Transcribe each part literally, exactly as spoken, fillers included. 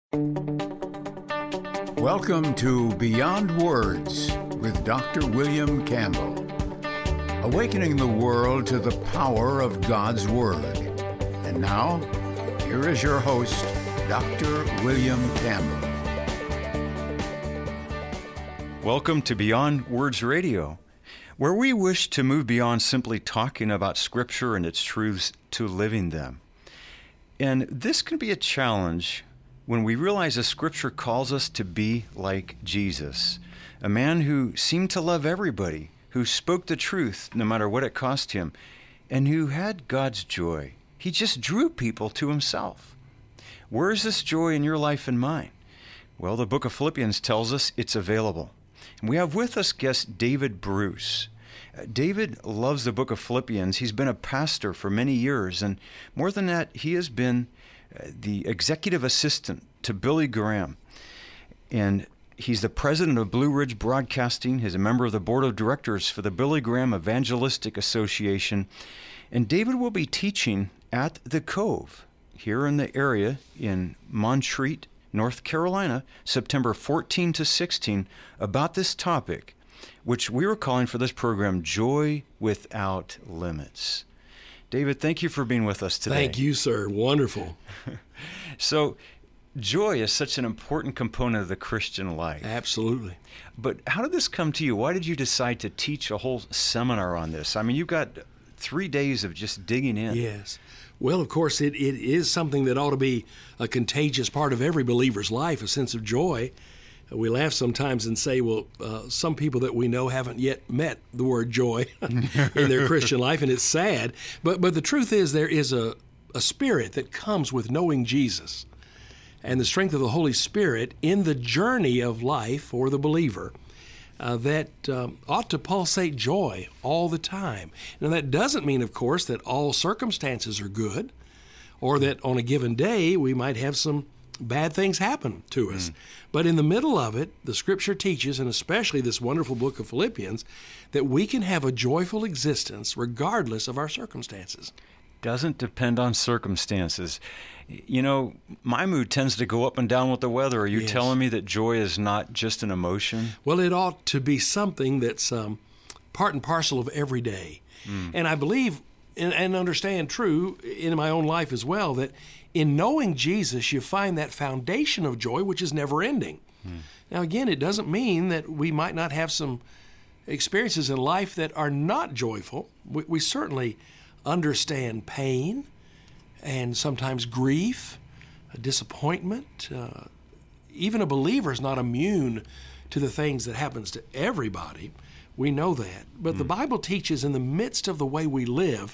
Welcome to Beyond Words with Doctor William Campbell, awakening the world to the power of God's Word. And now, here is your host, Doctor William Campbell. Welcome to Beyond Words Radio, where we wish to move beyond simply talking about Scripture and its truths to living them. And this can be a challenge when we realize the Scripture calls us to be like Jesus, a man who seemed to love everybody, who spoke the truth no matter what it cost him, and who had God's joy. He just drew people to himself. Where is this joy in your life and mine? Well, the book of Philippians tells us it's available. And we have with us guest David Bruce. Uh, David loves the book of Philippians. He's been a pastor for many years, and more than that, he has been the executive assistant to Billy Graham. And he's the president of Blue Ridge Broadcasting. He's a member of the board of directors for the Billy Graham Evangelistic Association. And David will be teaching at the Cove here in the area in Montreat, North Carolina, September fourteenth to sixteenth, about this topic, which we were calling for this program, Joy Without Limits. David, thank you for being with us today. Thank you, sir. Wonderful. So, joy is such an important component of the Christian life. Absolutely. But how did this come to you? Why did you decide to teach a whole seminar on this? I mean, you've got three days of just digging in. Yes. Well, of course, it, it is something that ought to be a contagious part of every believer's life, a sense of joy. We laugh sometimes and say, well, uh, some people that we know haven't yet met the word joy in their Christian life, and it's sad. But but the truth is there is a, a spirit that comes with knowing Jesus and the strength of the Holy Spirit in the journey of life for the believer uh, that um, ought to pulsate joy all the time. Now, that doesn't mean, of course, that all circumstances are good or that on a given day we might have some bad things happen to us. Mm. But in the middle of it, the Scripture teaches, and especially this wonderful book of Philippians, that we can have a joyful existence regardless of our circumstances. Doesn't depend on circumstances. You know, my mood tends to go up and down with the weather. Are you Yes. telling me that joy is not just an emotion? Well, it ought to be something that's um, part and parcel of every day. Mm. And I believe and, and understand true in my own life as well that in knowing Jesus, you find that foundation of joy, which is never ending. Hmm. Now, again, it doesn't mean that we might not have some experiences in life that are not joyful. We, we certainly understand pain and sometimes grief, disappointment. Uh, even a believer is not immune to the things that happens to everybody. We know that. But hmm. the Bible teaches in the midst of the way we live,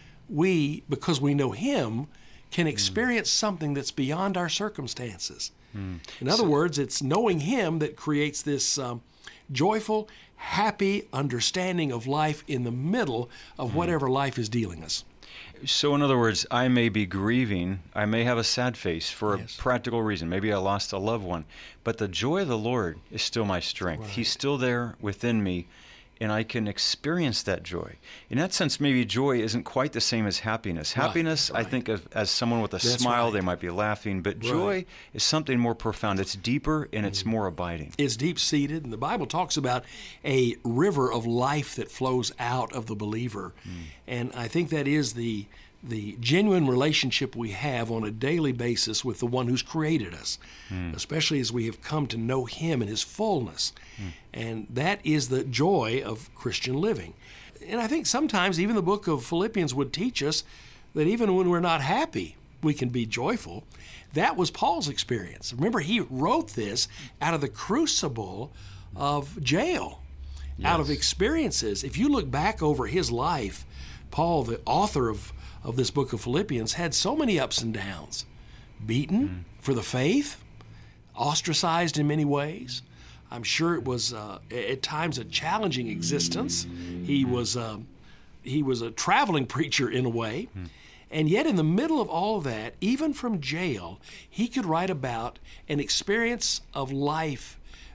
we, because we know Him, can experience mm. something that's beyond our circumstances. Mm. In other so, words, it's knowing Him that creates this um, joyful, happy understanding of life in the middle of mm. whatever life is dealing us. So in other words, I may be grieving, I may have a sad face for yes. a practical reason. Maybe I lost a loved one, but the joy of the Lord is still my strength. Right. He's still there within me, and I can experience that joy. In that sense, maybe joy isn't quite the same as happiness. Right, Happiness, right. I think of as someone with a That's smile, right. they might be laughing, but Right. joy is something more profound. It's deeper and it's more abiding. It's deep-seated, and the Bible talks about a river of life that flows out of the believer. Mm. And I think that is the the genuine relationship we have on a daily basis with the one who's created us, mm. especially as we have come to know Him in His fullness. Mm. And that is the joy of Christian living. And I think sometimes even the book of Philippians would teach us that even when we're not happy, we can be joyful. That was Paul's experience. Remember, he wrote this out of the crucible of jail, yes. out of experiences. If you look back over his life, Paul, the author of of this book of Philippians, had so many ups and downs. Beaten mm. for the faith, ostracized in many ways. I'm sure it was uh, at times a challenging existence. He was uh, he was a traveling preacher in a way. Mm. And yet in the middle of all of that, even from jail, he could write about an experience of life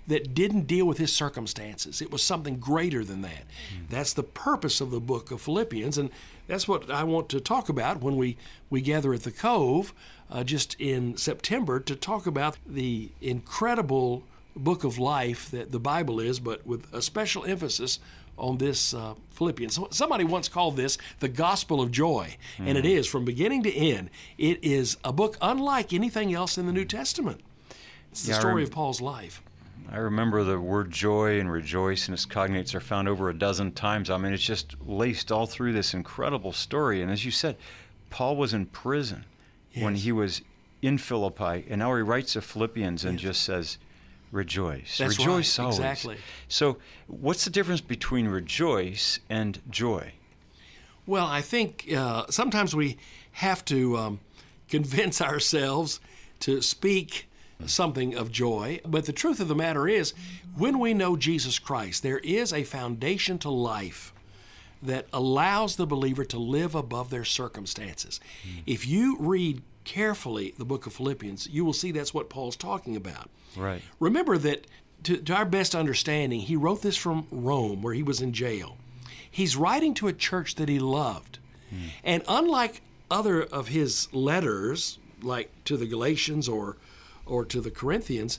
that didn't deal with his circumstances. It was something greater than that. Mm. That's the purpose of the book of Philippians, and that's what I want to talk about when we, we gather at the Cove uh, just in September to talk about the incredible book of life that the Bible is, but with a special emphasis on this uh, Philippians. Somebody once called this the gospel of joy, mm. and it is from beginning to end. It is a book unlike anything else in the New Testament. It's the yeah, story rem- of Paul's life. I remember the word joy and rejoice and its cognates are found over a dozen times. I mean, it's just laced all through this incredible story. And as you said, Paul was in prison yes. when he was in Philippi, and now he writes to Philippians and yes. just says, rejoice. That's rejoice right. always. Exactly. So what's the difference between rejoice and joy? Well, I think uh, sometimes we have to um, convince ourselves to speak something of joy. But the truth of the matter is, when we know Jesus Christ, there is a foundation to life that allows the believer to live above their circumstances. Mm. If you read carefully the book of Philippians, you will see that's what Paul's talking about. Right. Remember that, to, to our best understanding, he wrote this from Rome, where he was in jail. He's writing to a church that he loved. Mm. And unlike other of his letters, like to the Galatians or or to the Corinthians,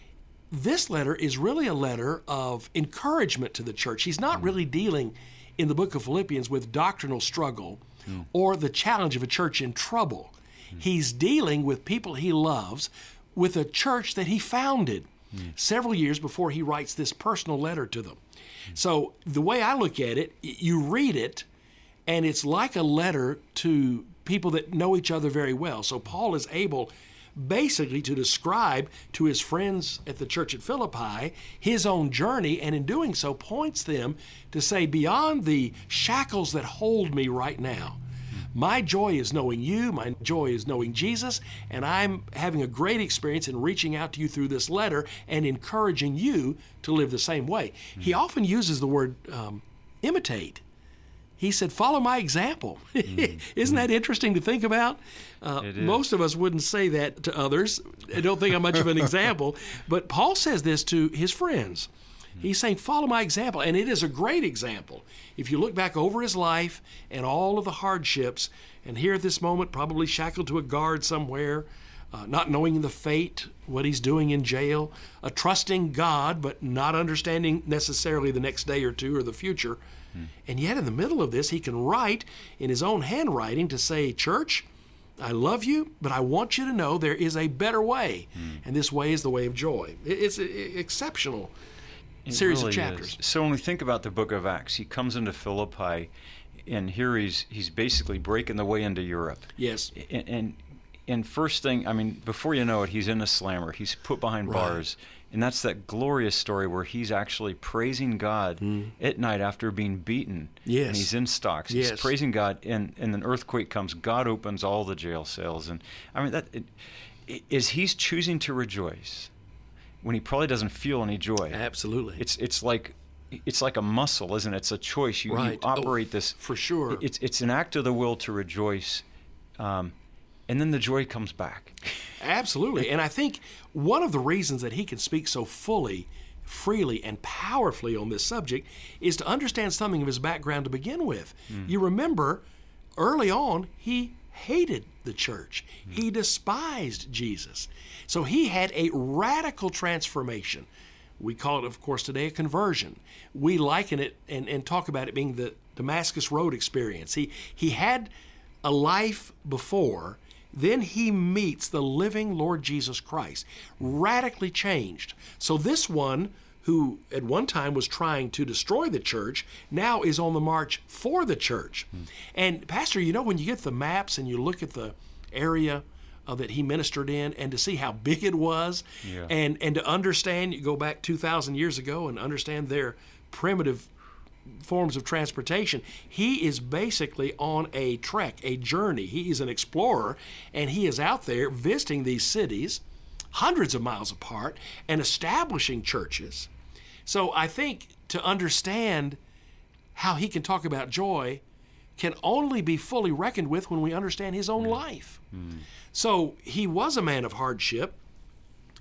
this letter is really a letter of encouragement to the church. He's not mm. really dealing in the book of Philippians with doctrinal struggle mm. or the challenge of a church in trouble. Mm. He's dealing with people he loves, with a church that he founded mm. several years before he writes this personal letter to them. Mm. So the way I look at it, you read it, and it's like a letter to people that know each other very well. So Paul is able basically to describe to his friends at the church at Philippi his own journey, and in doing so points them to say, beyond the shackles that hold me right now, my joy is knowing you, my joy is knowing Jesus, and I'm having a great experience in reaching out to you through this letter and encouraging you to live the same way. Mm-hmm. He often uses the word um, imitate. He said, follow my example. Mm. Isn't that interesting to think about? Uh, most of us wouldn't say that to others. I don't think I'm much of an example. But Paul says this to his friends. Mm. He's saying, follow my example. And it is a great example. If you look back over his life and all of the hardships, and here at this moment, probably shackled to a guard somewhere, uh, not knowing the fate, what he's doing in jail, uh, trusting God, but not understanding necessarily the next day or two or the future. And yet in the middle of this, he can write in his own handwriting to say, church, I love you, but I want you to know there is a better way. Mm. And this way is the way of joy. It's an exceptional it series really of chapters. Is. So when we think about the book of Acts, he comes into Philippi, and here he's he's basically breaking the way into Europe. Yes. And, and, and first thing, I mean, before you know it, he's in a slammer. He's put behind right. bars. And that's that glorious story where he's actually praising God mm. at night after being beaten. Yes. And he's in stocks. He's yes. praising God, and, and an earthquake comes. God opens all the jail cells. And I mean, that it, is he's choosing to rejoice when he probably doesn't feel any joy. Absolutely. It's it's like it's like a muscle, isn't it? It's a choice. You, right. you operate oh, this. For sure. It's, it's an act of the will to rejoice. Um, And then the joy comes back. Absolutely. And I think one of the reasons that he can speak so fully, freely, and powerfully on this subject is to understand something of his background to begin with. Mm. You remember, early on, he hated the church. Mm. He despised Jesus. So he had a radical transformation. We call it, of course, today a conversion. We liken it and, and talk about it being the Damascus Road experience. He, he had a life before. Then he meets the living Lord Jesus Christ, radically changed. So this one, who at one time was trying to destroy the church, now is on the march for the church. Hmm. And Pastor, you know, when you get the maps and you look at the area uh, that he ministered in, and to see how big it was, yeah. and, and to understand, you go back two thousand years ago and understand their primitive forms of transportation, he is basically on a trek, a journey. He is an explorer, and he is out there visiting these cities hundreds of miles apart and establishing churches. So I think to understand how he can talk about joy can only be fully reckoned with when we understand his own mm. life. Mm. So he was a man of hardship,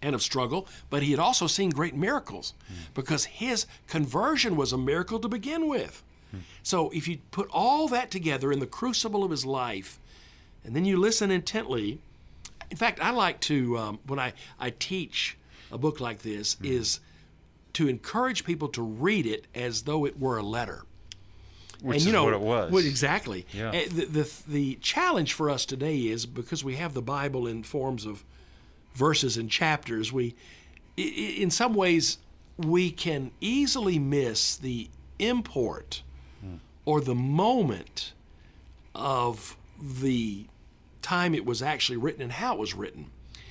and of struggle, but he had also seen great miracles mm. because his conversion was a miracle to begin with. Mm. So if you put all that together in the crucible of his life, and then you listen intently, in fact, I like to, um, when I, I teach a book like this, mm. is to encourage people to read it as though it were a letter. Which and, you is know, what it was. Well, exactly. Yeah. The, the, the challenge for us today is, because we have the Bible in forms of verses and chapters, we, in some ways, we can easily miss the import hmm. or the moment of the time it was actually written and how it was written.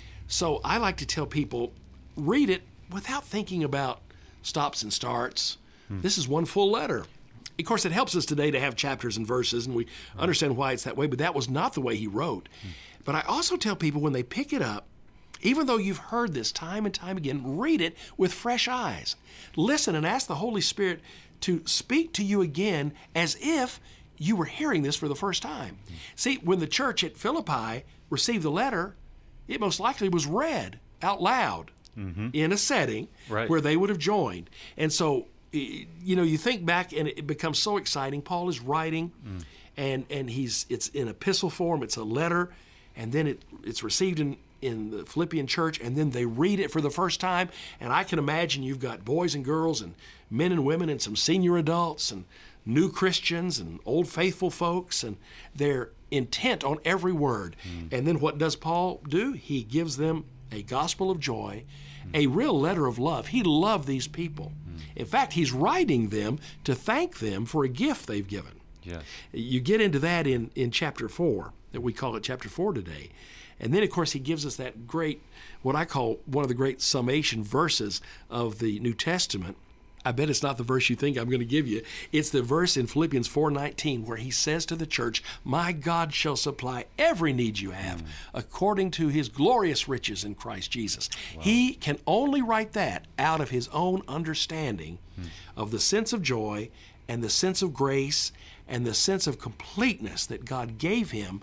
So I like to tell people, read it without thinking about stops and starts. Hmm. This is one full letter. Of course, it helps us today to have chapters and verses, and we right. understand why it's that way, but that was not the way he wrote. Hmm. But I also tell people, when they pick it up, even though you've heard this time and time again, read it with fresh eyes. Listen and ask the Holy Spirit to speak to you again as if you were hearing this for the first time. Hmm. See, when the church at Philippi received the letter, it most likely was read out loud mm-hmm. in a setting right. where they would have joined. And so, you know, you think back and it becomes so exciting. Paul is writing mm. and, and he's it's in epistle form, it's a letter, and then it it's received in, in the Philippian church, and then they read it for the first time. And I can imagine you've got boys and girls and men and women and some senior adults and new Christians and old faithful folks, and they're intent on every word. Mm. And then what does Paul do? He gives them a gospel of joy, mm. a real letter of love. He loved these people. Mm. In fact, he's writing them to thank them for a gift they've given. Yes. You get into that in, in chapter four, that we call it chapter four today. And then, of course, he gives us that great, what I call one of the great summation verses of the New Testament. I bet it's not the verse you think I'm going to give you. It's the verse in Philippians four nineteen where he says to the church, "My God shall supply every need you have mm. according to his glorious riches in Christ Jesus." Wow. He can only write that out of his own understanding mm. of the sense of joy and the sense of grace and the sense of completeness that God gave him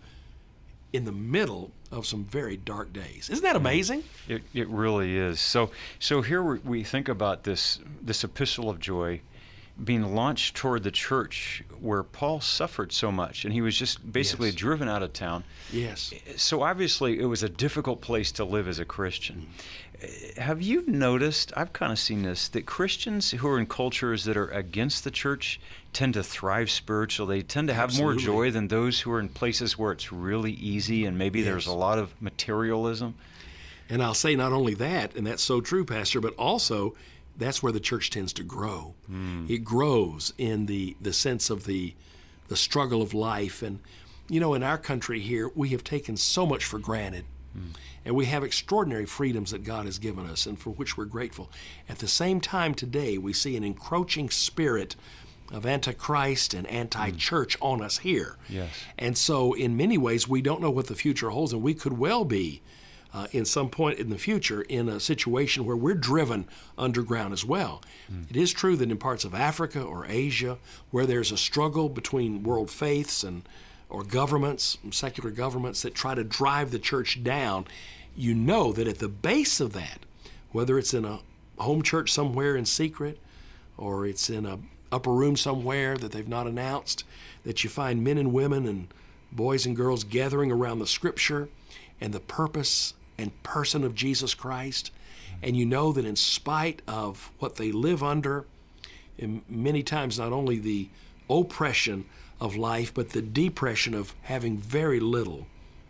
in the middle of some very dark days. Isn't that amazing? It it really is. So so here we, we think about this this epistle of joy being launched toward the church where Paul suffered so much, and he was just basically yes. driven out of town. Yes. So obviously it was a difficult place to live as a Christian. Mm-hmm. Have you noticed, I've kind of seen this, that Christians who are in cultures that are against the church tend to thrive spiritually. They tend to have Absolutely. more joy than those who are in places where it's really easy and maybe yes. there's a lot of materialism. And I'll say not only that, and that's so true, Pastor, but also that's where the church tends to grow. Mm. It grows in the, the sense of the the struggle of life. And, you know, in our country here, we have taken so much for granted. Mm. And we have extraordinary freedoms that God has given us and for which we're grateful. At the same time today, we see an encroaching spirit of antichrist and anti-church mm. on us here. Yes. And so in many ways, we don't know what the future holds, and we could well be Uh, in some point in the future in a situation where we're driven underground as well. Mm. It is true that in parts of Africa or Asia where there's a struggle between world faiths and or governments, secular governments that try to drive the church down, you know that at the base of that, whether it's in a home church somewhere in secret or it's in a upper room somewhere that they've not announced, that you find men and women and boys and girls gathering around the Scripture and the purpose and person of Jesus Christ. And you know that in spite of what they live under, and many times not only the oppression of life, but the depression of having very little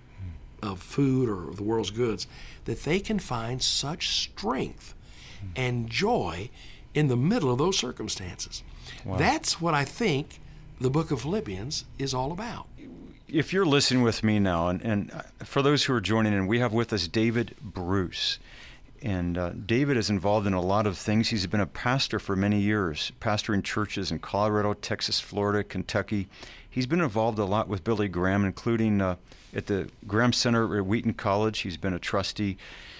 of food or the world's goods, that they can find such strength and joy in the middle of those circumstances. Wow. That's what I think the book of Philippians is all about. If you're listening with me now, and, and for those who are joining in, we have with us David Bruce. And uh, David is involved in a lot of things. He's been a pastor for many years, pastoring churches in Colorado, Texas, Florida, Kentucky. He's been involved a lot with Billy Graham, including uh, at the Graham Center at Wheaton College. He's been a trustee.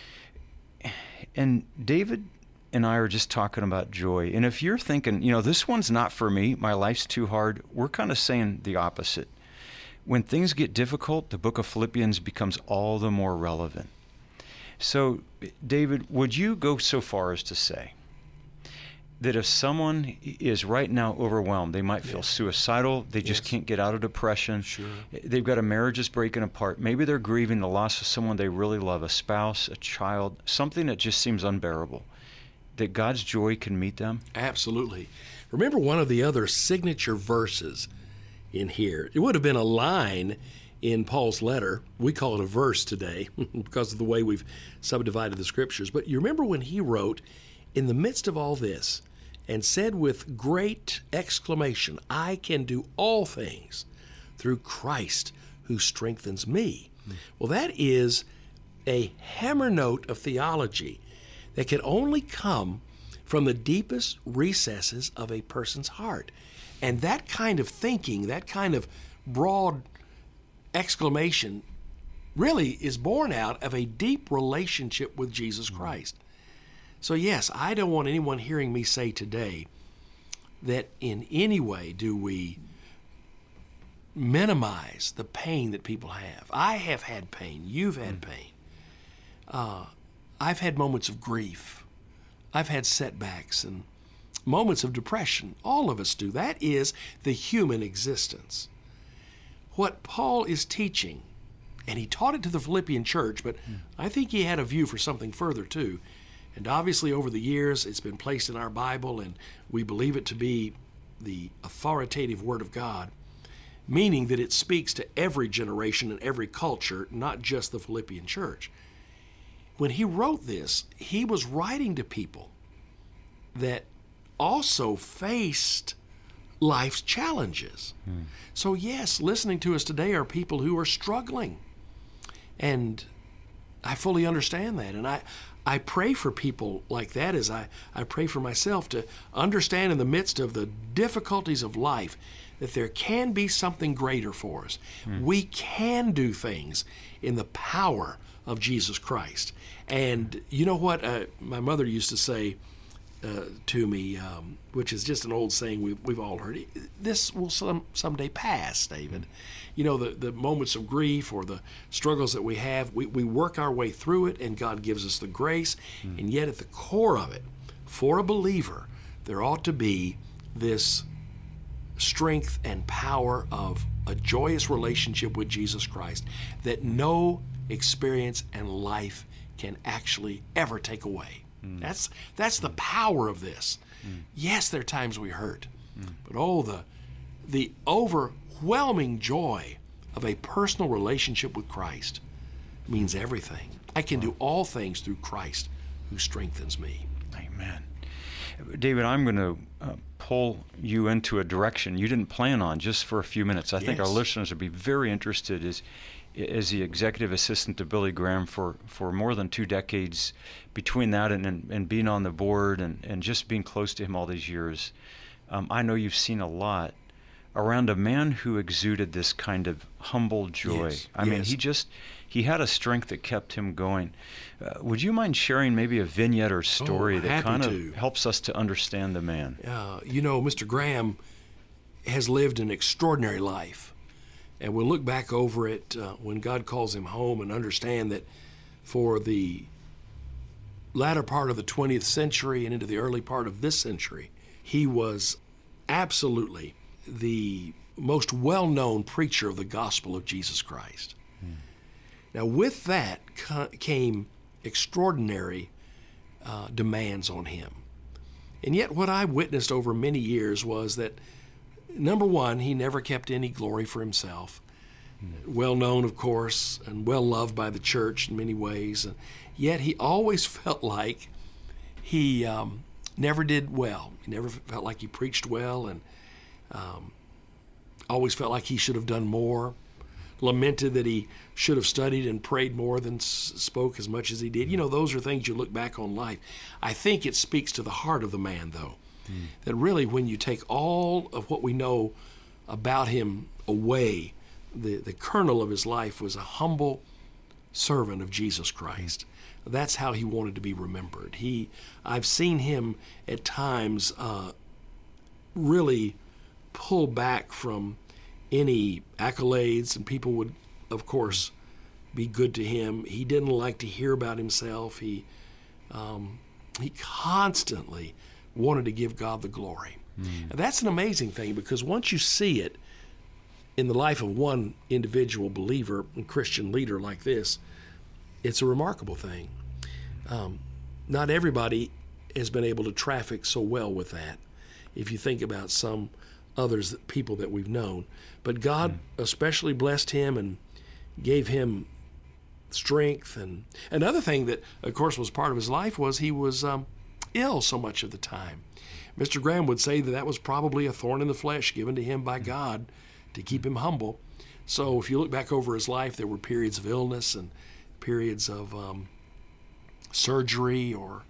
And David and I are just talking about joy. And if you're thinking, you know, this one's not for me, my life's too hard, we're kind of saying the opposite. When things get difficult, the book of Philippians becomes all the more relevant. So, David, would you go so far as to say that if someone is right now overwhelmed, they might feel yeah. suicidal, they just yes. can't get out of depression, sure. they've got a marriage that's breaking apart, maybe they're grieving the loss of someone they really love, a spouse, a child, something that just seems unbearable, that God's joy can meet them? Absolutely. Remember one of the other signature verses in here. It would have been a line in Paul's letter. We call it a verse today because of the way we've subdivided the scriptures. But you remember when he wrote, in the midst of all this, and said with great exclamation, I can do all things through Christ who strengthens me. Mm. Well, that is a hammer note of theology that can only come from the deepest recesses of a person's heart. And that kind of thinking, that kind of broad exclamation really is born out of a deep relationship with Jesus Christ. So yes, I don't want anyone hearing me say today that in any way do we minimize the pain that people have. I have had pain. You've had pain. Uh, I've had moments of grief. I've had setbacks and moments of depression. All of us do. That is the human existence. What Paul is teaching, and he taught it to the Philippian church, but mm. I think he had a view for something further too. And obviously over the years it's been placed in our Bible, and we believe it to be the authoritative Word of God, meaning that it speaks to every generation and every culture, not just the Philippian church. When he wrote this, he was writing to people that also faced life's challenges. Hmm. So yes, listening to us today are people who are struggling. And I fully understand that. And I, I pray for people like that as I, I pray for myself to understand in the midst of the difficulties of life that there can be something greater for us. Hmm. We can do things in the power of Jesus Christ. And you know what uh, my mother used to say uh, to me, um, which is just an old saying we've, we've all heard, this will some someday pass, David. You know, the, the moments of grief or the struggles that we have, we, we work our way through it, and God gives us the grace. Mm. And yet at the core of it, for a believer, there ought to be this strength and power of a joyous relationship with Jesus Christ that no experience and life can actually ever take away. Mm. That's that's the power of this. Mm. Yes, there are times we hurt, mm. but oh, the the overwhelming joy of a personal relationship with Christ means everything. I can do all things through Christ who strengthens me. Amen. David, I'm going to uh, pull you into a direction you didn't plan on just for a few minutes. I yes. think our listeners would be very interested as as the executive assistant to Billy Graham for, for more than two decades. Between that and, and, and being on the board and, and just being close to him all these years, um, I know you've seen a lot around a man who exuded this kind of humble joy. Yes, I yes. mean, he just, he had a strength that kept him going. Uh, would you mind sharing maybe a vignette or story oh, that kind of to. helps us to understand the man? Uh, you know, Mister Graham has lived an extraordinary life. And we'll look back over it uh, when God calls him home and understand that for the latter part of the twentieth century and into the early part of this century, he was absolutely the most well-known preacher of the gospel of Jesus Christ. Hmm. Now, with that ca- came extraordinary uh, demands on him. And yet what I witnessed over many years was that, number one, he never kept any glory for himself. Hmm. Well known, of course, and well loved by the church in many ways. And yet he always felt like he um, never did well. He never felt like he preached well, and um, always felt like he should have done more. Lamented that he should have studied and prayed more than s- spoke as much as he did. You know, those are things you look back on life. I think it speaks to the heart of the man, though. Mm. That really, when you take all of what we know about him away, the, the kernel of his life was a humble servant of Jesus Christ. Mm. That's how he wanted to be remembered. He, I've seen him at times uh, really pull back from any accolades, and people would, of course, be good to him. He didn't like to hear about himself. He um, he constantly wanted to give God the glory. Mm. And that's an amazing thing, because once you see it in the life of one individual believer and Christian leader like this, it's a remarkable thing. Um, not everybody has been able to traffic so well with that, if you think about some others, people that we've known. But God mm. especially blessed him and gave him strength. And another thing that, of course, was part of his life was he was um, ill so much of the time. Mister Graham would say that that was probably a thorn in the flesh given to him by God to keep him humble. So if you look back over his life, there were periods of illness and periods of um, surgery, or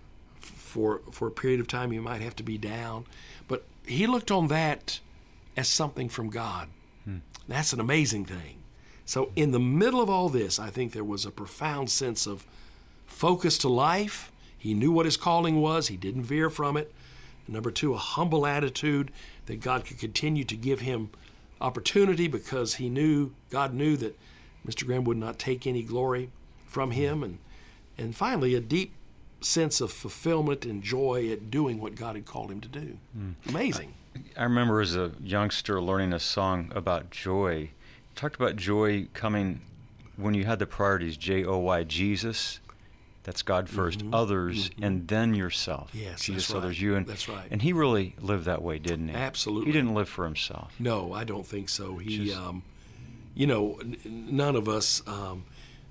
for for a period of time you might have to be down. But he looked on that as something from God. Hmm. That's an amazing thing. So in the middle of all this, I think there was a profound sense of focus to life. He knew what his calling was. He didn't veer from it. And number two, a humble attitude that God could continue to give him opportunity, because he knew, God knew that Mister Graham would not take any glory from him. And, and finally, a deep sense of fulfillment and joy at doing what God had called him to do. Mm. Amazing. I, I remember as a youngster learning a song about joy. It talked about joy coming when you had the priorities, J O Y, Jesus. That's God first, mm-hmm. others, mm-hmm. and then yourself. Yes, Jesus, that's right. others, you. And, that's right. And he really lived that way, didn't he? Absolutely. He didn't live for himself. No, I don't think so. He, Just, um, you know, n- none of us um,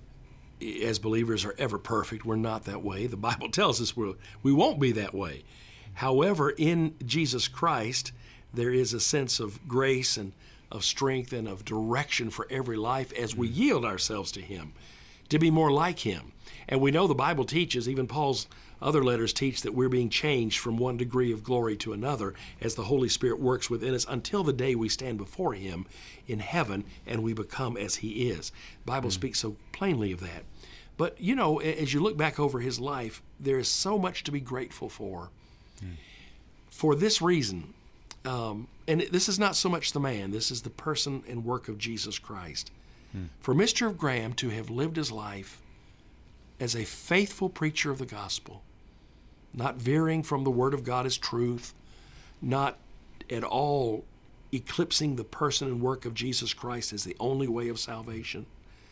as believers are ever perfect. We're not that way. The Bible tells us we're, we won't be that way. However, in Jesus Christ, there is a sense of grace and of strength and of direction for every life as we yield ourselves to him, to be more like him. And we know the Bible teaches, even Paul's other letters teach, that we're being changed from one degree of glory to another as the Holy Spirit works within us until the day we stand before him in heaven and we become as he is. The Bible mm. speaks so plainly of that. But, you know, as you look back over his life, there is so much to be grateful for. Mm. For this reason, um, and this is not so much the man, this is the person and work of Jesus Christ. Mm. For Mister Graham to have lived his life as a faithful preacher of the gospel, not veering from the Word of God as truth, not at all eclipsing the person and work of Jesus Christ as the only way of salvation,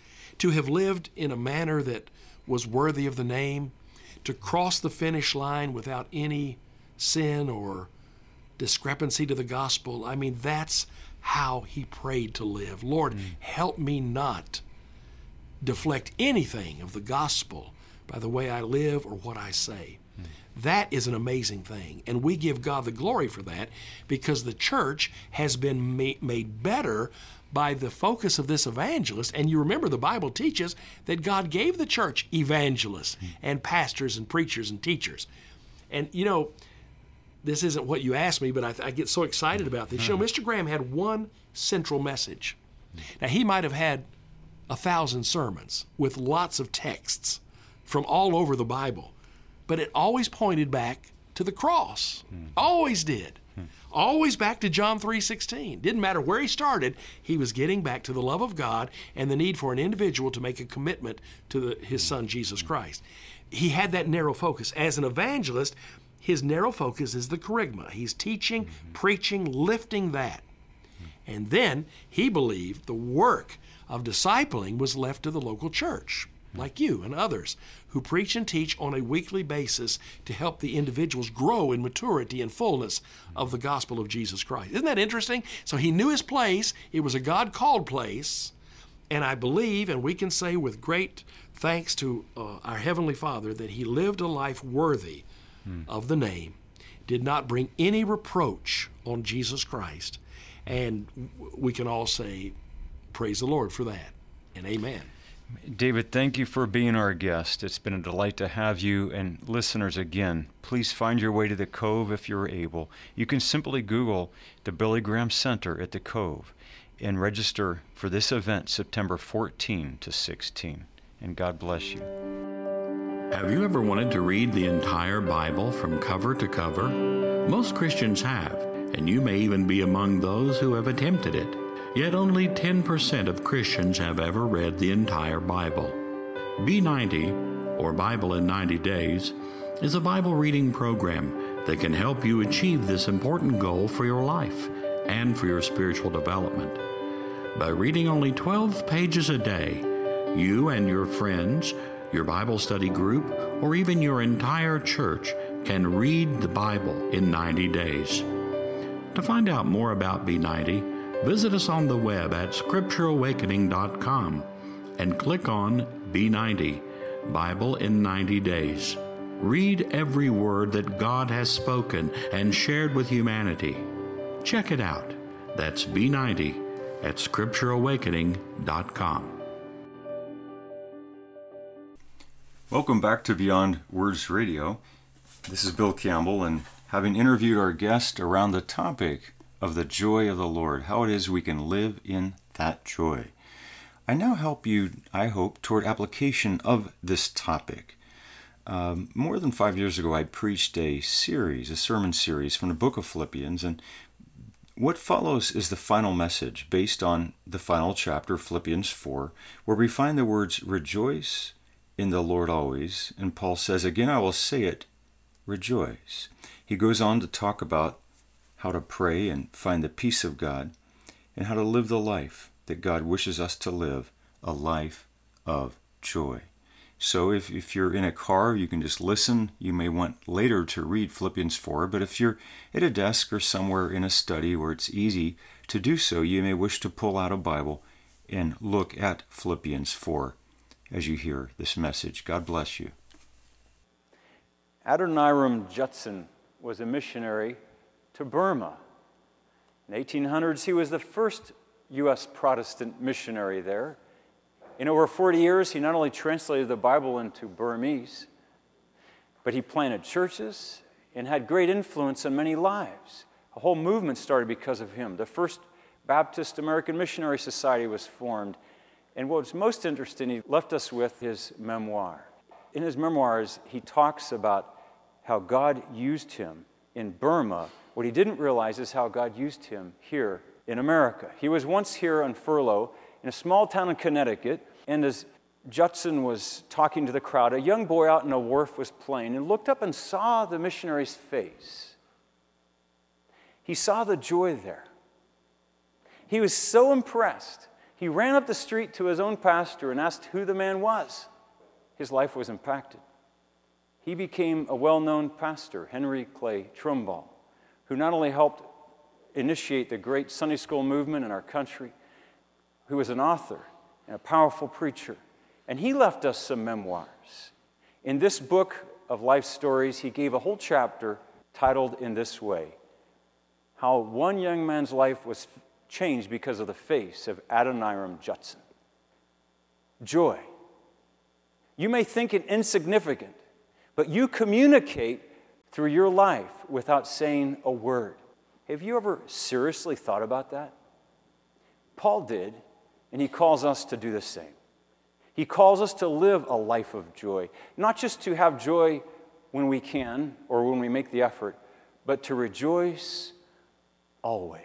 to have lived in a manner that was worthy of the name, to cross the finish line without any sin or discrepancy to the gospel. I mean, that's how he prayed to live. Lord, mm. help me not deflect anything of the gospel by the way I live or what I say. Mm. That is an amazing thing. And we give God the glory for that, because the church has been ma- made better by the focus of this evangelist. And you remember the Bible teaches that God gave the church evangelists mm. and pastors and preachers and teachers. And, you know, this isn't what you asked me, but I, I get so excited about this. You know, Mister Graham had one central message. Now, he might have had a thousand sermons with lots of texts from all over the Bible, but it always pointed back to the cross. Mm. Always did. Mm. Always back to John three sixteen. Didn't matter where he started, he was getting back to the love of God and the need for an individual to make a commitment to the, his son, Jesus Christ. He had that narrow focus. As an evangelist, his narrow focus is the kerygma. He's teaching, mm-hmm. preaching, lifting that. Mm. And then he believed the work of discipling was left to the local church, like you and others, who preach and teach on a weekly basis to help the individuals grow in maturity and fullness of the gospel of Jesus Christ. Isn't that interesting? So he knew his place. It was a God-called place. And I believe, and we can say with great thanks to uh, our Heavenly Father, that he lived a life worthy hmm. of the name, did not bring any reproach on Jesus Christ. And we can all say, praise the Lord for that, and amen. David, thank you for being our guest. It's been a delight to have you. And listeners, again, please find your way to the Cove if you're able. You can simply Google the Billy Graham Center at the Cove and register for this event September fourteenth to sixteenth. And God bless you. Have you ever wanted to read the entire Bible from cover to cover? Most Christians have, and you may even be among those who have attempted it. yet only ten percent of Christians have ever read the entire Bible. B ninety, or Bible in ninety days, is a Bible reading program that can help you achieve this important goal for your life and for your spiritual development. By reading only twelve pages a day, you and your friends, your Bible study group, or even your entire church can read the Bible in ninety days. To find out more about B ninety, visit us on the web at scripture awakening dot com and click on B ninety, Bible in ninety days. Read every word that God has spoken and shared with humanity. Check it out. That's B ninety at scripture awakening dot com. Welcome back to Beyond Words Radio. This is Bill Campbell, and having interviewed our guest around the topic of the joy of the Lord, how it is we can live in that joy, I now help you, I hope, toward application of this topic. Um, more than five years ago, I preached a series, a sermon series from the book of Philippians, and what follows is the final message based on the final chapter, Philippians four, where we find the words, rejoice in the Lord always, and Paul says, again I will say it, rejoice. He goes on to talk about how to pray and find the peace of God, and how to live the life that God wishes us to live, a life of joy. So if, if you're in a car, you can just listen. You may want later to read Philippians four, but if you're at a desk or somewhere in a study where it's easy to do so, you may wish to pull out a Bible and look at Philippians four as you hear this message. God bless you. Adoniram Judson was a missionary to Burma. In the eighteen hundreds, he was the first U S Protestant missionary there. In over forty years, he not only translated the Bible into Burmese, but he planted churches and had great influence on many lives. A whole movement started because of him. The first Baptist American Missionary Society was formed. And what was most interesting, he left us with his memoir. In his memoirs, he talks about how God used him in Burma. What he didn't realize is how God used him here in America. He was once here on furlough in a small town in Connecticut, and as Judson was talking to the crowd, a young boy out on a wharf was playing and looked up and saw the missionary's face. He saw the joy there. He was so impressed, he ran up the street to his own pastor and asked who the man was. His life was impacted. He became a well-known pastor, Henry Clay Trumbull, who not only helped initiate the great Sunday school movement in our country, who was an author and a powerful preacher. And he left us some memoirs. In this book of life stories, he gave a whole chapter titled in this way, How One Young Man's Life Was Changed Because of the Face of Adoniram Judson. Joy. You may think it insignificant, but you communicate through your life without saying a word. Have you ever seriously thought about that? Paul did, and he calls us to do the same. He calls us to live a life of joy, not just to have joy when we can or when we make the effort, but to rejoice always.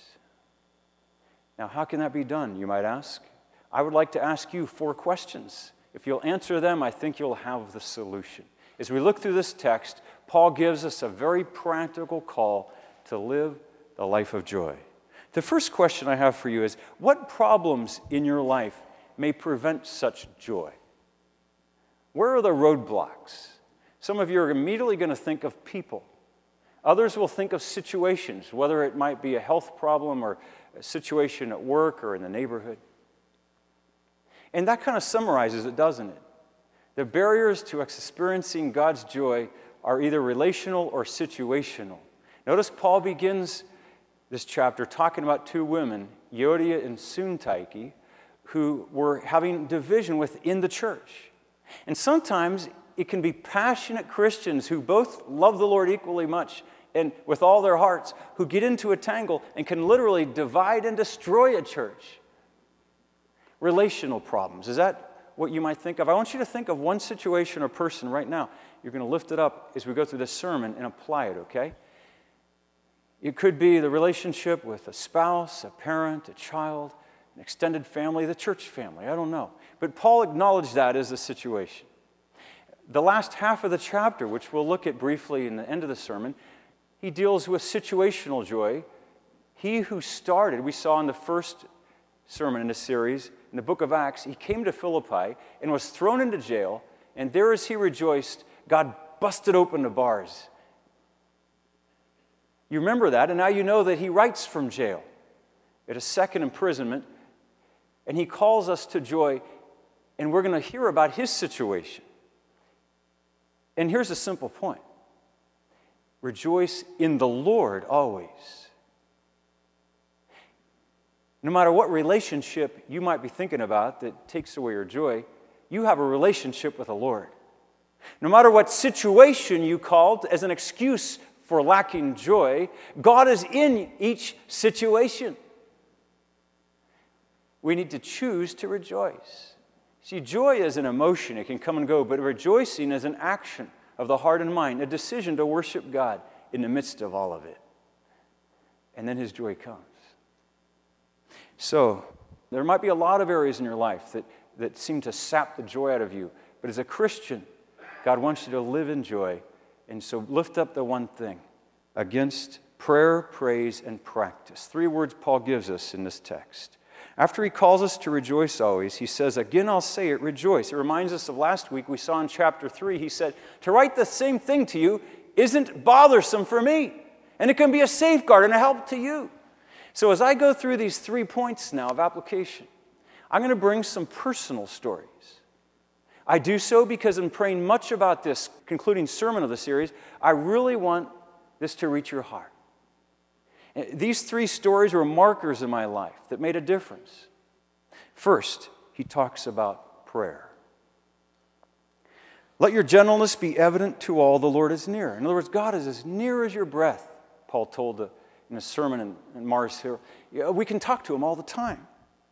Now, how can that be done, you might ask? I would like to ask you four questions. If you'll answer them, I think you'll have the solution. As we look through this text, Paul gives us a very practical call to live the life of joy. The first question I have for you is, what problems in your life may prevent such joy? Where are the roadblocks? Some of you are immediately going to think of people. Others will think of situations, whether it might be a health problem or a situation at work or in the neighborhood. And that kind of summarizes it, doesn't it? The barriers to experiencing God's joy are either relational or situational. Notice Paul begins this chapter talking about two women, Euodia and Syntyche, who were having division within the church. And sometimes it can be passionate Christians who both love the Lord equally much and with all their hearts, who get into a tangle and can literally divide and destroy a church. Relational problems. Is that what you might think of? I want you to think of one situation or person right now. You're going to lift it up as we go through this sermon and apply it, okay? It could be the relationship with a spouse, a parent, a child, an extended family, the church family. I don't know. But Paul acknowledged that as the situation. The last half of the chapter, which we'll look at briefly in the end of the sermon, he deals with situational joy. He who started, we saw in the first sermon in the series, in the book of Acts, he came to Philippi and was thrown into jail, and there as he rejoiced, God busted open the bars. You remember that, and now you know that he writes from jail at a second imprisonment, and he calls us to joy, and we're going to hear about his situation. And here's a simple point. Rejoice in the Lord always. No matter what relationship you might be thinking about that takes away your joy, you have a relationship with the Lord. No matter what situation you called as an excuse for lacking joy, God is in each situation. We need to choose to rejoice. See, joy is an emotion. It can come and go, but rejoicing is an action of the heart and mind, a decision to worship God in the midst of all of it. And then his joy comes. So, there might be a lot of areas in your life that, that seem to sap the joy out of you, but as a Christian, God wants you to live in joy. And so lift up the one thing against prayer, praise, and practice. Three words Paul gives us in this text. After he calls us to rejoice always, he says, again I'll say it, rejoice. It reminds us of last week we saw in chapter three, he said, to write the same thing to you isn't bothersome for me, and it can be a safeguard and a help to you. So as I go through these three points now of application, I'm going to bring some personal stories. I do so because in praying much about this concluding sermon of the series, I really want this to reach your heart. These three stories were markers in my life that made a difference. First, he talks about prayer. Let your gentleness be evident to all, the Lord is near. In other words, God is as near as your breath, Paul told the, in a sermon in, in Mars Hill. We can talk to him all the time.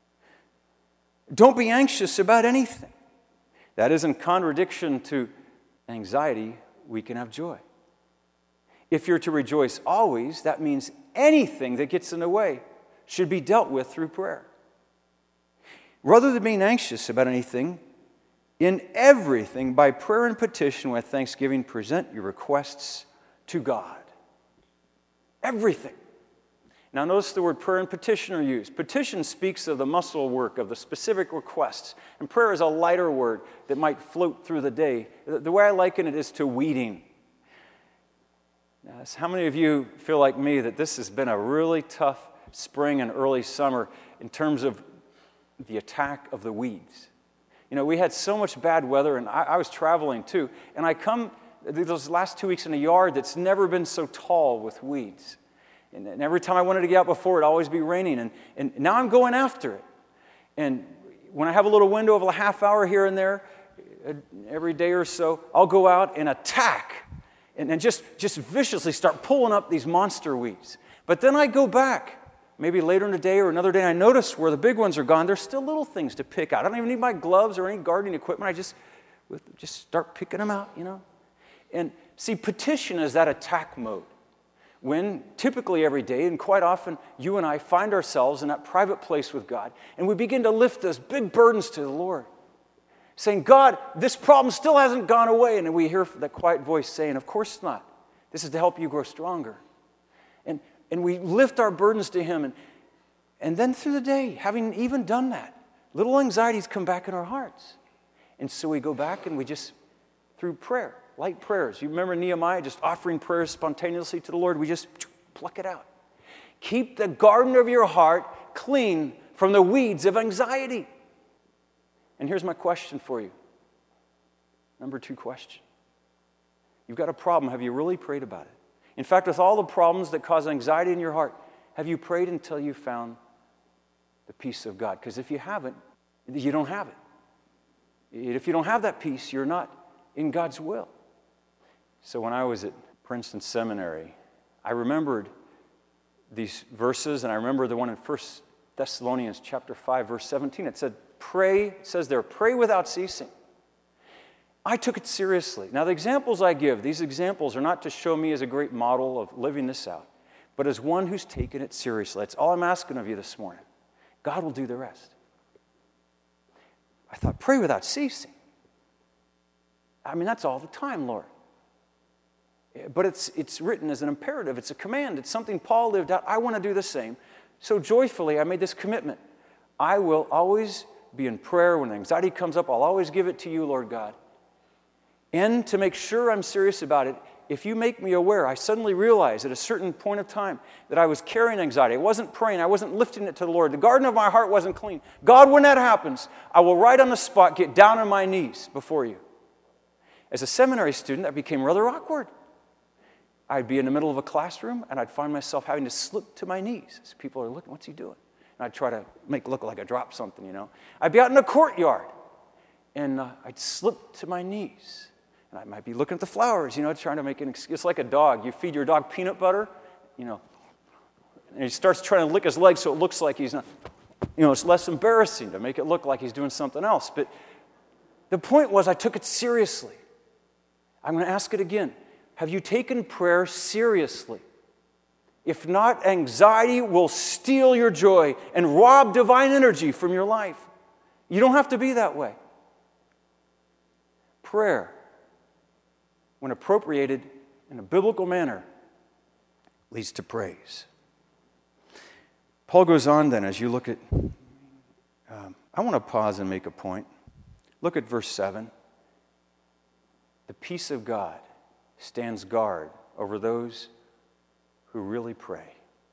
Don't be anxious about anything. That is in contradiction to anxiety, we can have joy. If you're to rejoice always, that means anything that gets in the way should be dealt with through prayer. Rather than being anxious about anything, in everything, by prayer and petition with thanksgiving, present your requests to God. Everything. Now notice the word prayer and petition are used. Petition speaks of the muscle work of the specific requests, and prayer is a lighter word that might float through the day. The way I liken it is to weeding. Now, how many of you feel like me that this has been a really tough spring and early summer in terms of the attack of the weeds? You know, we had so much bad weather, and I, I was traveling too, and I come those last two weeks in a yard that's never been so tall with weeds. And, and every time I wanted to get out before, it'd always be raining, and, and now I'm going after it. And when I have a little window of a half hour here and there, every day or so, I'll go out and attack and, and just, just viciously start pulling up these monster weeds. But then I go back, maybe later in the day or another day, and I notice where the big ones are gone, there's still little things to pick out. I don't even need my gloves or any gardening equipment. I just, just start picking them out, you know. And see, petition is that attack mode. When typically every day, and quite often, you and I find ourselves in that private place with God, and we begin to lift those big burdens to the Lord, saying, God, this problem still hasn't gone away. And then we hear that quiet voice saying, of course not. This is to help you grow stronger. And, and we lift our burdens to Him. And, and then through the day, having even done that, little anxieties come back in our hearts. And so we go back and we just, through prayer, light prayers. You remember Nehemiah just offering prayers spontaneously to the Lord? We just pluck it out. Keep the garden of your heart clean from the weeds of anxiety. And here's my question for you. Number two question. You've got a problem. Have you really prayed about it? In fact, with all the problems that cause anxiety in your heart, have you prayed until you found the peace of God? Because if you haven't, you don't have it. If you don't have that peace, you're not in God's will. So when I was at Princeton Seminary, I remembered these verses, and I remember the one in First Thessalonians chapter five, verse seventeen. It said, pray, it says there, pray without ceasing. I took it seriously. Now, the examples I give, these examples are not to show me as a great model of living this out, but as one who's taken it seriously. That's all I'm asking of you this morning. God will do the rest. I thought, pray without ceasing. I mean, that's all the time, Lord. But it's it's written as an imperative. It's a command. It's something Paul lived out. I want to do the same. So joyfully, I made this commitment. I will always be in prayer. When anxiety comes up, I'll always give it to you, Lord God. And to make sure I'm serious about it, if you make me aware, I suddenly realized at a certain point of time that I was carrying anxiety. I wasn't praying. I wasn't lifting it to the Lord. The garden of my heart wasn't clean. God, when that happens, I will right on the spot get down on my knees before you. As a seminary student, that became rather awkward. I'd be in the middle of a classroom, and I'd find myself having to slip to my knees as people are looking, what's he doing? And I'd try to make it look like I dropped something, you know. I'd be out in the courtyard, and uh, I'd slip to my knees. And I might be looking at the flowers, you know, trying to make an excuse. It's like a dog. You feed your dog peanut butter, you know, and he starts trying to lick his leg so it looks like he's not, you know, it's less embarrassing to make it look like he's doing something else. But the point was I took it seriously. I'm going to ask it again. Have you taken prayer seriously? If not, anxiety will steal your joy and rob divine energy from your life. You don't have to be that way. Prayer, when appropriated in a biblical manner, leads to praise. Paul goes on then, as you look at, um, I want to pause and make a point. Look at verse seven. The peace of God stands guard over those who really pray.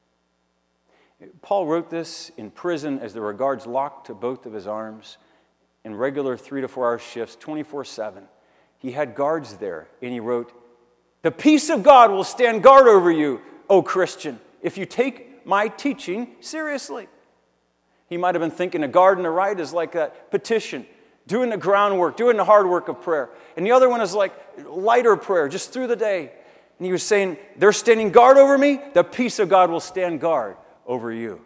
Paul wrote this in prison as there were guards locked to both of his arms in regular three to four hour shifts, twenty-four seven. He had guards there, and he wrote, the peace of God will stand guard over you, O Christian, if you take my teaching seriously. He might have been thinking a guard and a right is like that petition, doing the groundwork, doing the hard work of prayer. And the other one is like lighter prayer, just through the day. And he was saying, they're standing guard over me, the peace of God will stand guard over you.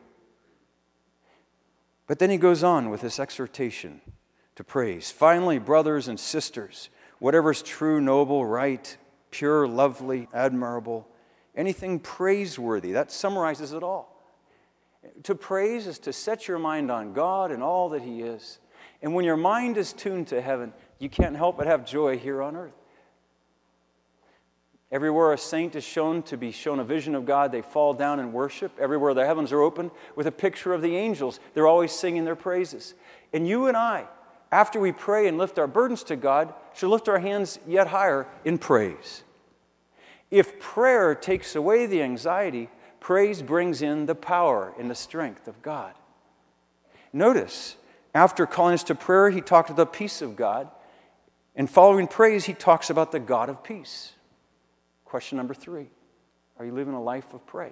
But then he goes on with this exhortation to praise. Finally, brothers and sisters, whatever is true, noble, right, pure, lovely, admirable, anything praiseworthy, that summarizes it all. To praise is to set your mind on God and all that He is. And when your mind is tuned to heaven, you can't help but have joy here on earth. Everywhere a saint is shown to be shown a vision of God, they fall down and worship. Everywhere the heavens are opened with a picture of the angels, they're always singing their praises. And you and I, after we pray and lift our burdens to God, should lift our hands yet higher in praise. If prayer takes away the anxiety, praise brings in the power and the strength of God. Notice, after calling us to prayer, he talked of the peace of God. And following praise, he talks about the God of peace. Question number three, are you living a life of praise?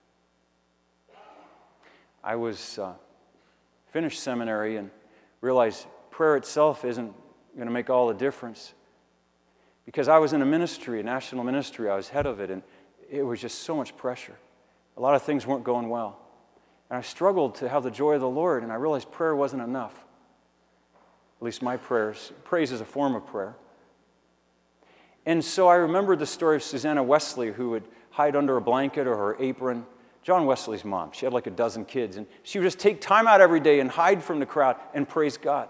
I was uh, finished seminary and realized prayer itself isn't going to make all the difference. Because I was in a ministry, a national ministry, I was head of it, and it was just so much pressure. A lot of things weren't going well. And I struggled to have the joy of the Lord, and I realized prayer wasn't enough. At least my prayers. Praise is a form of prayer. And so I remembered the story of Susanna Wesley, who would hide under a blanket or her apron. John Wesley's mom, she had like a dozen kids, and she would just take time out every day and hide from the crowd and praise God.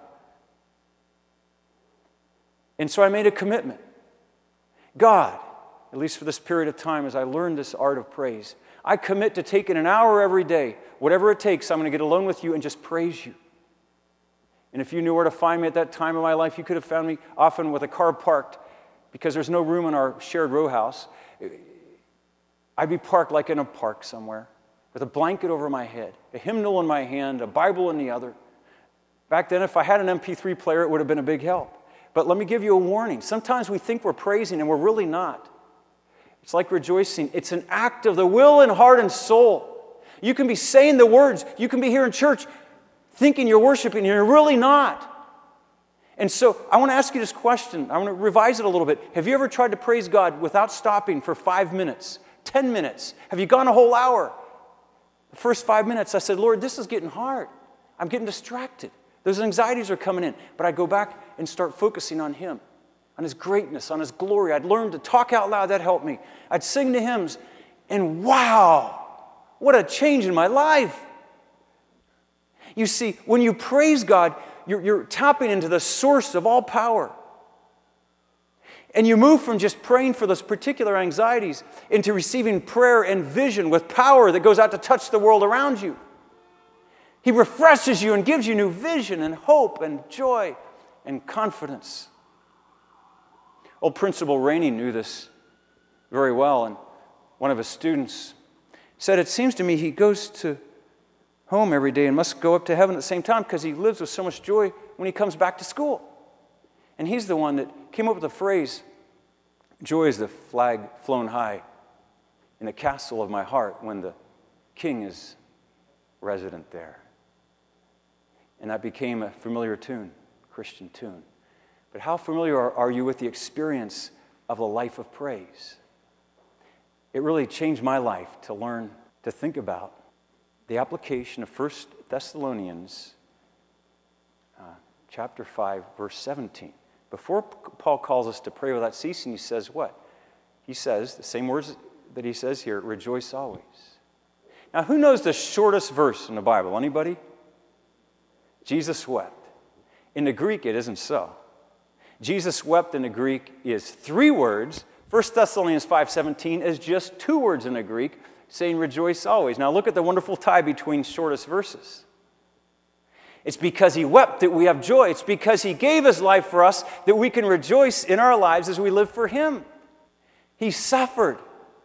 And so I made a commitment. God, at least for this period of time as I learned this art of praise, I commit to taking an hour every day, whatever it takes, I'm going to get alone with you and just praise you. And if you knew where to find me at that time of my life, you could have found me often with a car parked because there's no room in our shared row house. I'd be parked like in a park somewhere with a blanket over my head, a hymnal in my hand, a Bible in the other. Back then, if I had an M P three player, it would have been a big help. But let me give you a warning. Sometimes we think we're praising and we're really not. It's like rejoicing. It's an act of the will and heart and soul. You can be saying the words. You can be here in church thinking you're worshiping and you're really not. And so I want to ask you this question. I want to revise it a little bit. Have you ever tried to praise God without stopping for five minutes, ten minutes? Have you gone a whole hour? The first five minutes I said, Lord, this is getting hard. I'm getting distracted. Those anxieties are coming in. But I'd go back and start focusing on Him, on His greatness, on His glory. I'd learn to talk out loud. That helped me. I'd sing the hymns. And wow, What a change in my life. You see, when you praise God, you're, you're tapping into the source of all power. And you move from just praying for those particular anxieties into receiving prayer and vision with power that goes out to touch the world around you. He refreshes you and gives you new vision and hope and joy and confidence. Old Principal Rainey knew this very well, and one of his students said, "It seems to me he goes to home every day and must go up to heaven at the same time because he lives with so much joy when he comes back to school." And he's the one that came up with the phrase, "Joy is the flag flown high in the castle of my heart when the king is resident there." And that became a familiar tune, Christian tune. But how familiar are, are you with the experience of a life of praise? It really changed my life to learn to think about the application of First Thessalonians uh, chapter five, verse seventeen. Before Paul calls us to pray without ceasing, he says what? He says, the same words that he says here, rejoice always. Now, who knows the shortest verse in the Bible? Anybody? Jesus wept. In the Greek, it isn't so. Jesus wept in the Greek is three words. First Thessalonians five seventeen is just two words in the Greek, saying rejoice always. Now look at the wonderful tie between shortest verses. It's because he wept that we have joy. It's because he gave his life for us that we can rejoice in our lives as we live for him. He suffered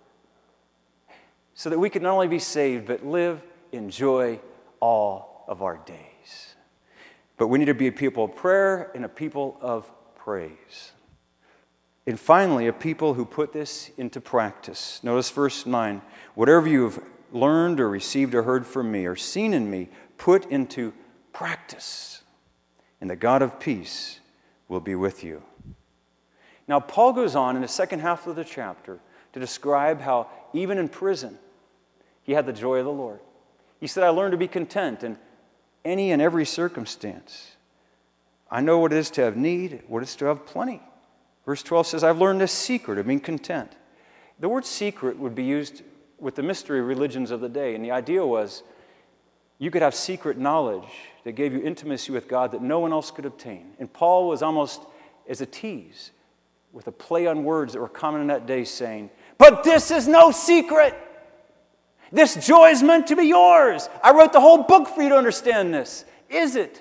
so that we could not only be saved, but live in joy all of our days. But we need to be a people of prayer and a people of praise. And finally, a people who put this into practice. Notice verse nine. Whatever you have learned or received or heard from me or seen in me, put into practice. And the God of peace will be with you. Now, Paul goes on in the second half of the chapter to describe how even in prison, he had the joy of the Lord. He said, I learned to be content in any and every circumstance. I know what it is to have need, what it is to have plenty. Verse twelve says, I've learned this secret of being content. The word secret would be used with the mystery religions of the day, and the idea was you could have secret knowledge that gave you intimacy with God that no one else could obtain. And Paul was almost as a tease with a play on words that were common in that day saying, but this is no secret. This joy is meant to be yours. I wrote the whole book for you to understand this. Is it?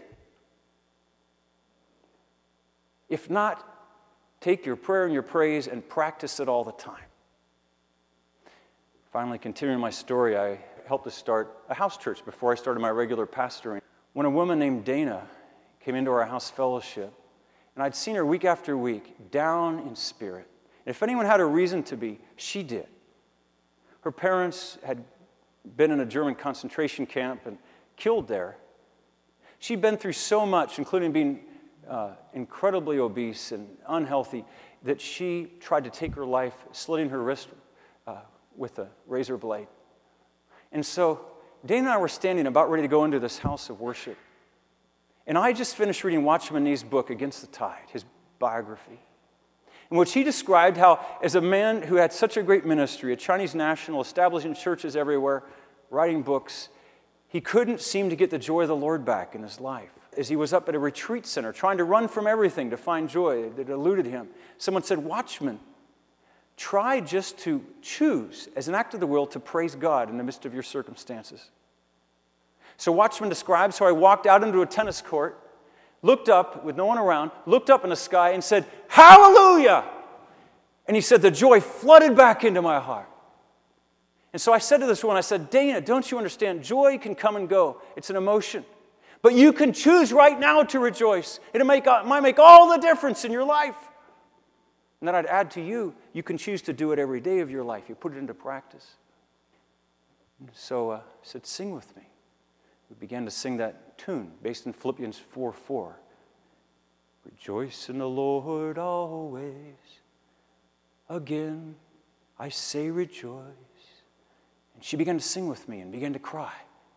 If not, take your prayer and your praise and practice it all the time. Finally, continuing my story, I helped to start a house church before I started my regular pastoring. When a woman named Dana came into our house fellowship, and I'd seen her week after week, down in spirit. And if anyone had a reason to be, she did. Her parents had been in a German concentration camp and killed there. She'd been through so much, including being uh, incredibly obese and unhealthy, that she tried to take her life, slitting her wrist uh, with a razor blade. And so Dana and I were standing about ready to go into this house of worship. And I just finished reading Watchman Nee's book, Against the Tide, his biography, in which he described how, as a man who had such a great ministry, a Chinese national, establishing churches everywhere, writing books, he couldn't seem to get the joy of the Lord back in his life. As he was up at a retreat center, trying to run from everything to find joy that eluded him, someone said, Watchman, try just to choose, as an act of the will, to praise God in the midst of your circumstances. So Watchman describes how I walked out into a tennis court, looked up with no one around, looked up in the sky and said, hallelujah! And he said, the joy flooded back into my heart. And so I said to this woman, I said, Dana, don't you understand? Joy can come and go. It's an emotion. But you can choose right now to rejoice. It might make all the difference in your life. And then I'd add to you, you can choose to do it every day of your life. You put it into practice. And so uh, I said, sing with me. We began to sing that tune based in Philippians four four. Rejoice in the Lord always. Again, I say rejoice. And she began to sing with me and began to cry.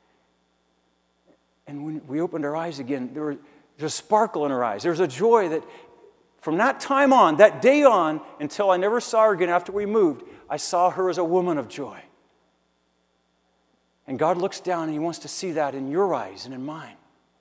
And when we opened our eyes again, there was a sparkle in her eyes. There was a joy that from that time on, that day on, until I never saw her again after we moved, I saw her as a woman of joy. And God looks down and He wants to see that in your eyes and in mine.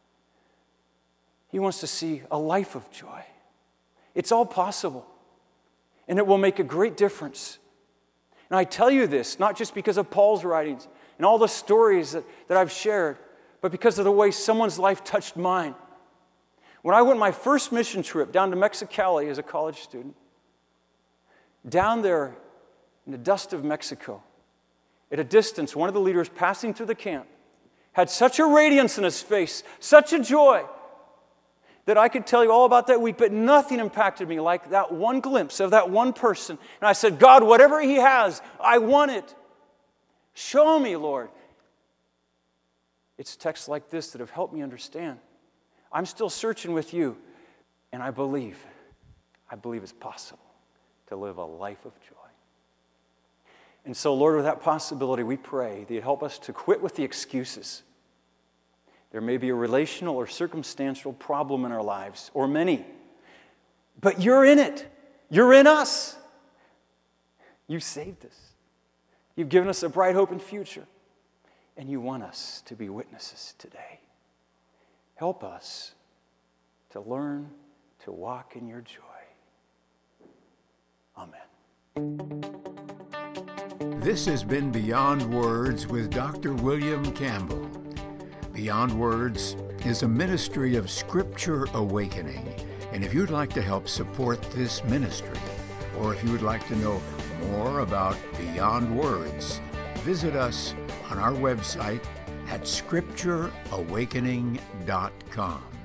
He wants to see a life of joy. It's all possible. And it will make a great difference. And I tell you this, not just because of Paul's writings and all the stories that, that I've shared, but because of the way someone's life touched mine. When I went on my first mission trip down to Mexicali as a college student, down there in the dust of Mexico, at a distance, one of the leaders passing through the camp had such a radiance in his face, such a joy, that I could tell you all about that week, but nothing impacted me like that one glimpse of that one person. And I said, God, whatever he has, I want it. Show me, Lord. It's texts like this that have helped me understand. I'm still searching with you, and I believe, I believe it's possible to live a life of joy. And so, Lord, with that possibility, we pray that you help us to quit with the excuses. There may be a relational or circumstantial problem in our lives, or many, but you're in it. You're in us. You saved us. You've given us a bright hope and future, and you want us to be witnesses today. Help us to learn to walk in your joy. Amen. This has been Beyond Words with Doctor William Campbell. Beyond Words is a ministry of Scripture Awakening. And if you'd like to help support this ministry, or if you would like to know more about Beyond Words, visit us on our website at scripture awakening dot com.